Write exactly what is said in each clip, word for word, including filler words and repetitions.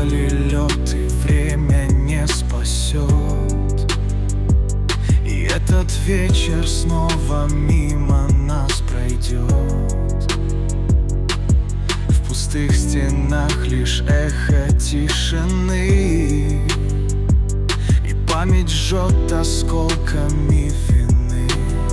боли лед, и время не спасет. И этот вечер снова мимо нас пройдет. В пустых стенах лишь эхо тишины, и память жжет осколками вины.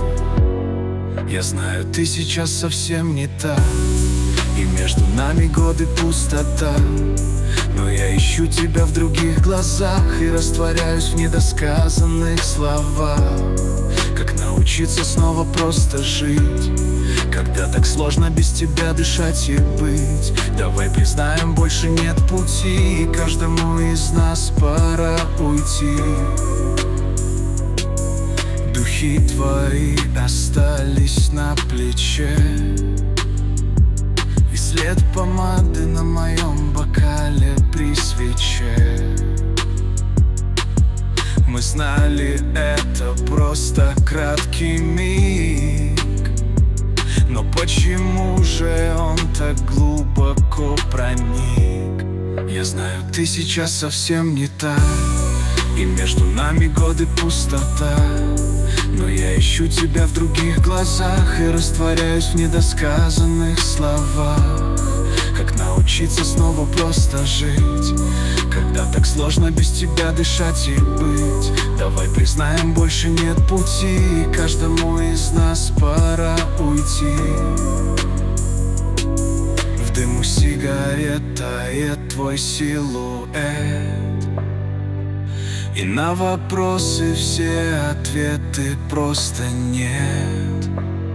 Я знаю, ты сейчас совсем не та, и между нами годы пустота. Но я ищу тебя в других глазах и растворяюсь в недосказанных словах. Как научиться снова просто жить, когда так сложно без тебя дышать и быть? Давай признаем, больше нет пути, и каждому из нас пора уйти. Духи твои остались на плече, и след помады на моем бокале при свече. Мы знали, это просто краткий миг, но почему же он так глубоко проник? Я знаю, ты сейчас совсем не та, и между нами годы пустота. Но я ищу тебя в других глазах и растворяюсь в недосказанных словах. Как научиться снова просто жить, когда так сложно без тебя дышать и быть? Давай признаем, больше нет пути, и каждому из нас пора уйти. В дыму сигарет тает твой силуэт, и на вопросы все ответы просто нет.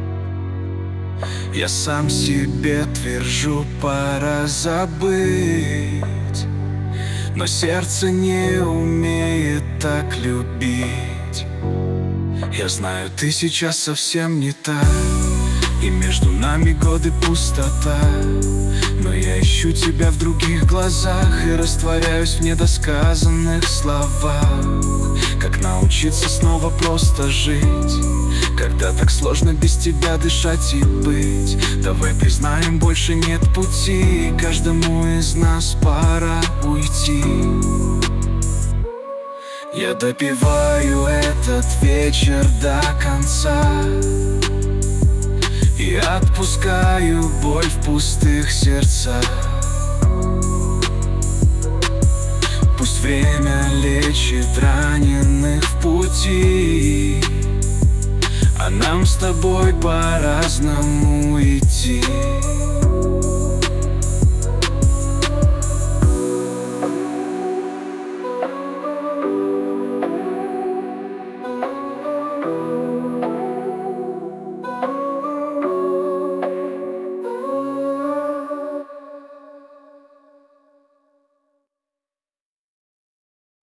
Я сам себе твержу, пора забыть, но сердце не умеет так любить. Я знаю, ты сейчас совсем не та, и между нами годы пустота. Но я ищу тебя в других глазах и растворяюсь в недосказанных словах. Как научиться снова просто жить, когда так сложно без тебя дышать и быть? Давай признаем, больше нет пути, и каждому из нас пора уйти. Я допиваю этот вечер до конца и отпускаю боль в пустых сердцах. Пусть время лечит раненых в пути, а нам с тобой по-разному идти.